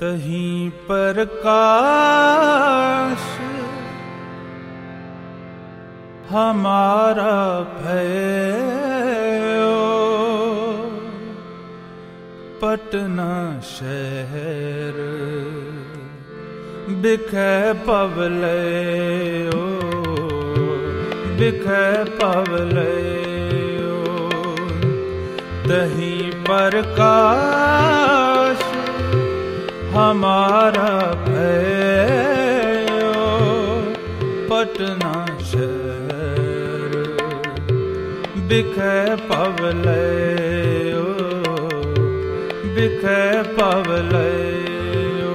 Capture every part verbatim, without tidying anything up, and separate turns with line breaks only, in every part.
तहीं प्रकाश हमारा भयो, पटना शहर बिखै पवलयो, बिखै पवलयो। तहीं प्रकाश हमारा भयो, पटना शहर बिखै पवलयो, बिखै पवलयो।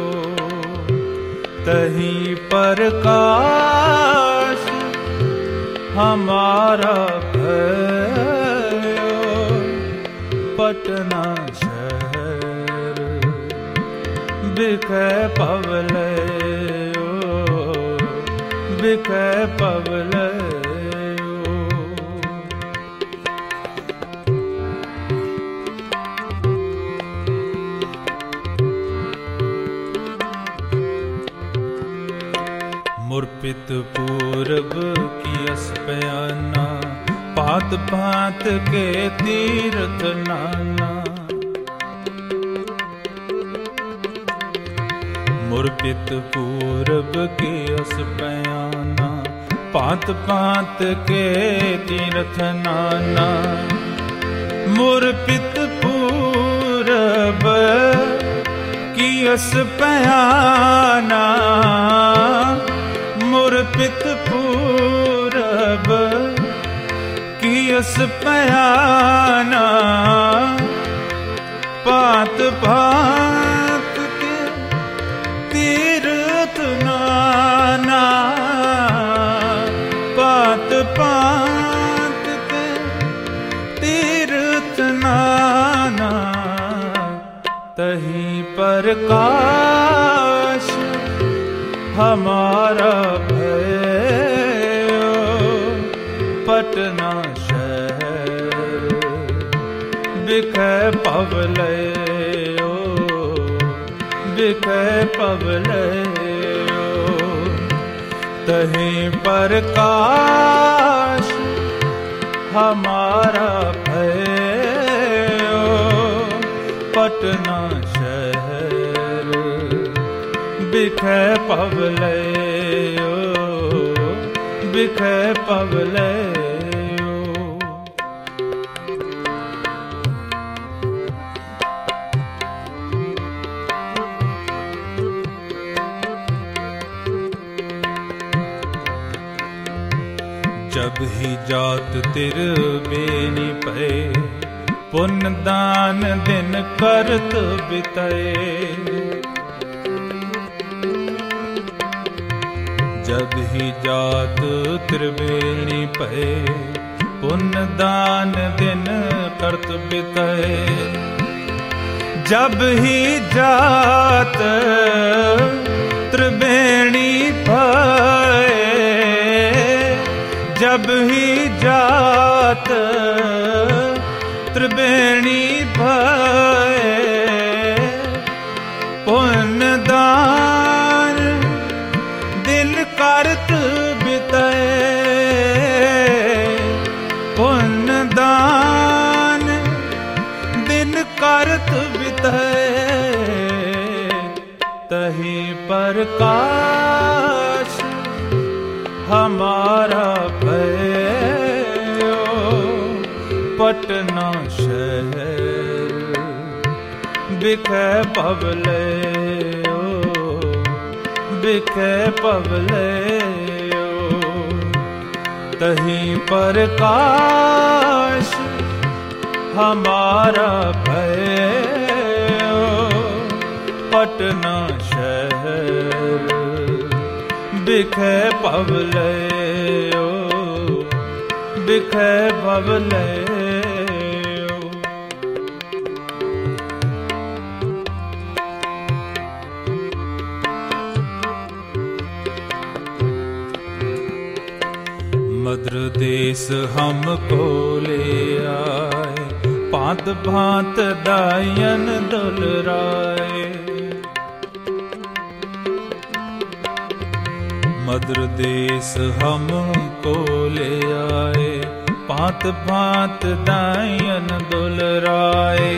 तहीं प्रकाश हमारा भयो, पटना शहर बिखै पवलयो, बिखै पवलयो। मुरपित पूरब की अस्पयाना, पात पात के तीर्थ नाना। मुरपित पूरब की अस्पयाना, पात पात के तीर्थ नाना। मुरपित पूरब की अस्पयाना, मुरपित पूरब की अस्पयाना। पात पात के तीर्थ नाना, पात पात के तीर्थ नाना। तहीं प्रकाश हमारा भयो, पटना शहर बिखै पवलयो, बिखै पवलयो। तहीं प्रकाश हमारा भयो, पटना शहर बिखै पवलयो, बिखै पवलयो। जब ही जात तिर बेनी पे, पुण्य दान दिन करत बितए। जब ही जात त्रिवेणी पे, पुण्य दान दिन करत बितए। जब ही जात त्रिवेणी पे, जब ही जात त्रिवेणी पे, पुण्य दान दिन करत बितए। पुण्य दान दिन करत बितए। तहीं प्रकाश हमारा भयो, पटना शहर बिखै पवलयो, बिखै पवलयो। तहीं प्रकाश हमारा भयो, पटना शहर बिखै पवलयो, बिखै पवलयो। मद्र देश हमको ले आए, पात भात दायन दुलराए। मद्र देश हमको ले आए, पात पात दायन दुलराए।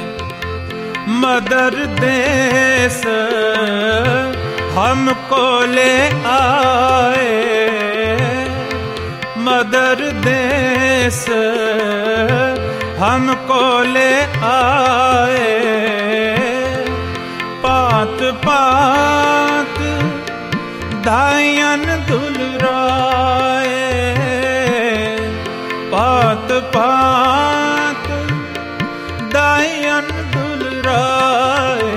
मदर देश हमको ले आए, मदर देश हमको ले आए। पात पात दायन दुलराए, पात पात दायन दुलराए।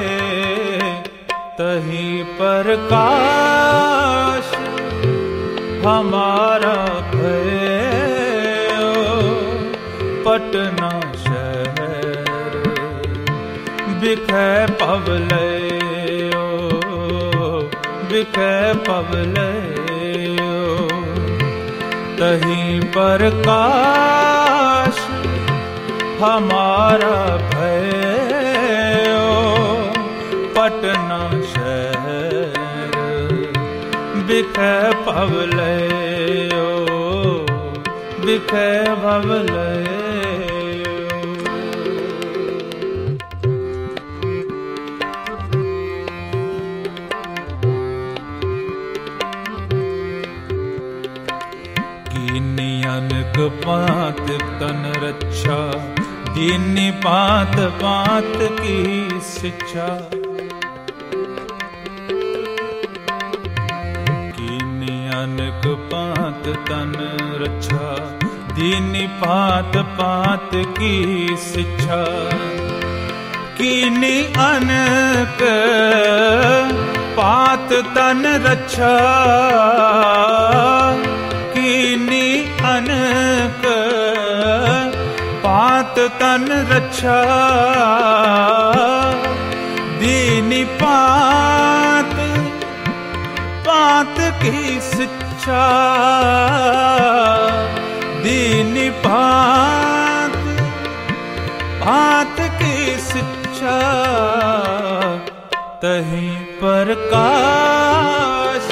तही प्रकाश हमारा भयो, पटना शहर बिखे पवलयो, बिखे पवलयो। तही प्रकाश हमारा भयो, पटना शहर बिखे पवलयो, बिखे पवलयो। अनक पात तन रक्षा, दीनी पात पात की शिक्षा। कीनी अनक पात तन रक्षा, दीनी पात पात की शिक्षा। कीनी अनक पात तन रक्षा, कीनी अनक पात तन रक्षा। दीनी पात पात की शिक्षा, दीनी पात पात की शिक्षा। तही प्रकाश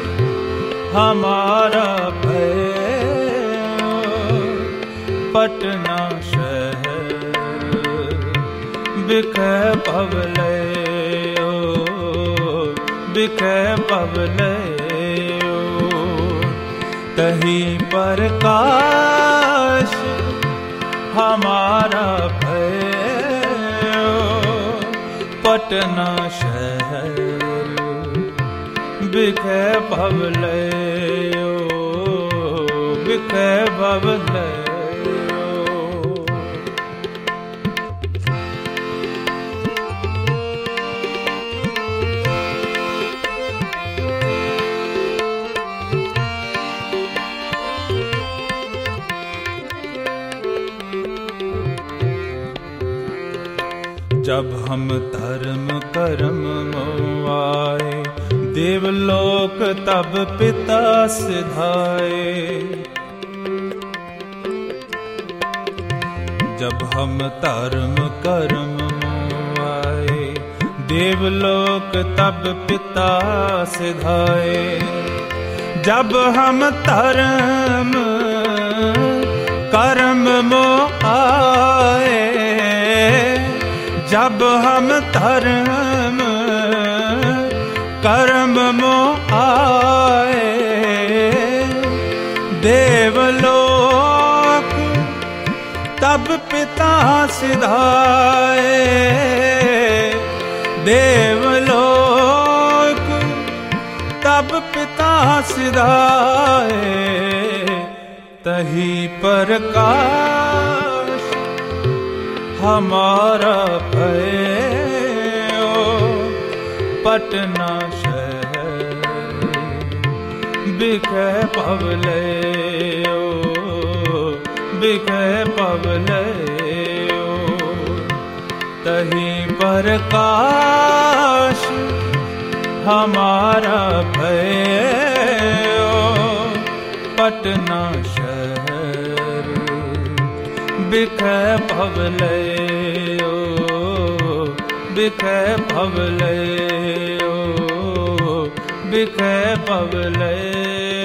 हमारा भयो, पटना शहर बिखे पवलयो, बिखे पवलयो। तही प्रकाश हमारा भयो, पटना शहर बिखे पवलयो, बिखे पवलयो। जब हम धर्म कर्म मोआए, देवलोक तब पिता सिधाए। जब हम धर्म कर्म मोआए, देवलोक तब पिता सिधाए। जब हम धर्म कर्म मोआए, जब हम धर्म कर्म मोआए। देवलोक तब पिता सिधाए, देवलोक तब पिता सिधाए। तही प्रकाश हमारा भयो, पटना शहर बिखे पवलयो, बिखे पवलयो। तही प्रकाश हमारा भयो, पटना शहर बिखे पवलयो, बिखे पवलयो, बिखै पवलयो